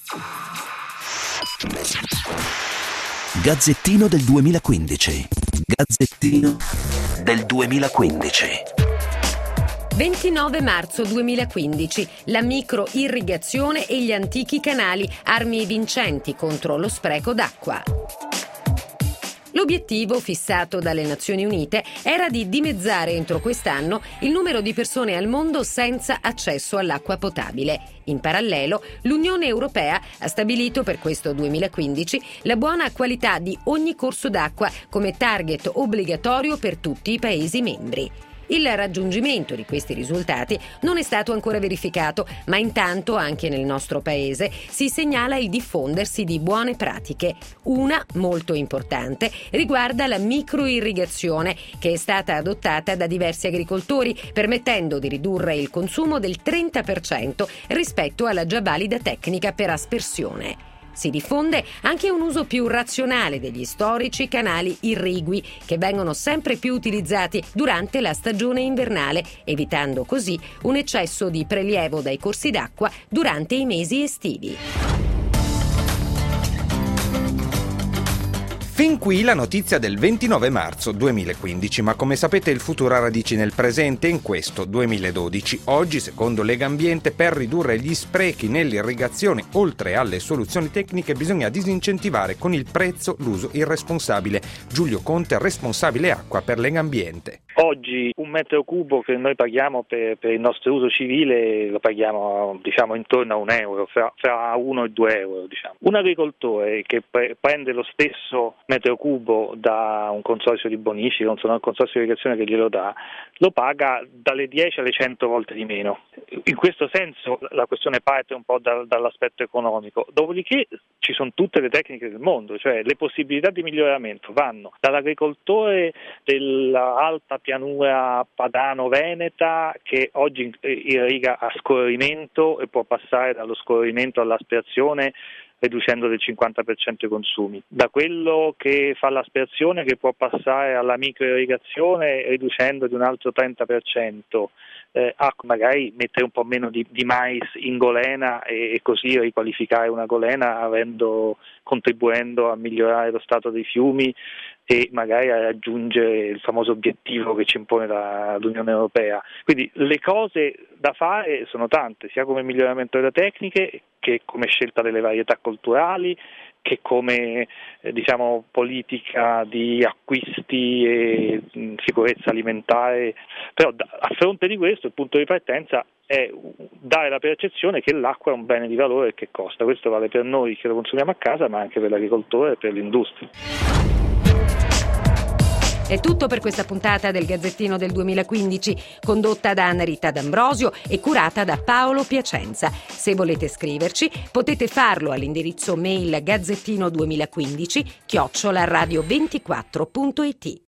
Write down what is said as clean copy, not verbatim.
Gazzettino del 2015. Gazzettino del 2015. 29 marzo 2015. La microirrigazione e gli antichi canali, armi vincenti contro lo spreco d'acqua. L'obiettivo fissato dalle Nazioni Unite era di dimezzare entro quest'anno il numero di persone al mondo senza accesso all'acqua potabile. In parallelo, l'Unione Europea ha stabilito per questo 2015 la buona qualità di ogni corso d'acqua come target obbligatorio per tutti i Paesi membri. Il raggiungimento di questi risultati non è stato ancora verificato, ma intanto anche nel nostro paese si segnala il diffondersi di buone pratiche. Una, molto importante, riguarda la microirrigazione, che è stata adottata da diversi agricoltori, permettendo di ridurre il consumo del 30% rispetto alla già valida tecnica per aspersione. Si diffonde anche un uso più razionale degli storici canali irrigui, che vengono sempre più utilizzati durante la stagione invernale, evitando così un eccesso di prelievo dai corsi d'acqua durante i mesi estivi. Fin qui la notizia del 29 marzo 2015, ma come sapete il futuro ha radici nel presente in questo 2012. Oggi, secondo Legambiente, per ridurre gli sprechi nell'irrigazione, oltre alle soluzioni tecniche, bisogna disincentivare con il prezzo l'uso irresponsabile. Giulio Conte, responsabile acqua per Legambiente. Oggi un metro cubo che noi paghiamo per il nostro uso civile lo paghiamo intorno a €1, fra 1 e 2 euro. Un agricoltore che prende lo stesso metro cubo da un consorzio di bonifica, un consorzio di irrigazione che glielo dà, lo paga dalle 10 alle 100 volte di meno. In questo senso la questione parte un po' dall'aspetto economico. Dopodiché ci sono tutte le tecniche del mondo, cioè le possibilità di miglioramento vanno dall'agricoltore dell'alta pianura padano-veneta che oggi irriga a scorrimento e può passare dallo scorrimento all'aspirazione riducendo del 50% i consumi, da quello che fa l'aspirazione che può passare alla microirrigazione riducendo di un altro 30%, a magari mettere un po' meno di mais in golena e così riqualificare una golena contribuendo a migliorare lo stato dei fiumi e magari a raggiungere il famoso obiettivo che ci impone l'Unione Europea. Quindi le cose da fare sono tante, sia come miglioramento delle tecniche che come scelta delle varietà culturali, che come politica di acquisti e sicurezza alimentare. Però a fronte di questo il punto di partenza è dare la percezione che l'acqua è un bene di valore e che costa. Questo vale per noi che lo consumiamo a casa, ma anche per l'agricoltore e per l'industria. È tutto per questa puntata del Gazzettino del 2015, condotta da Anna Rita D'Ambrosio e curata da Paolo Piacenza. Se volete scriverci, potete farlo all'indirizzo mail gazzettino2015@radio24.it.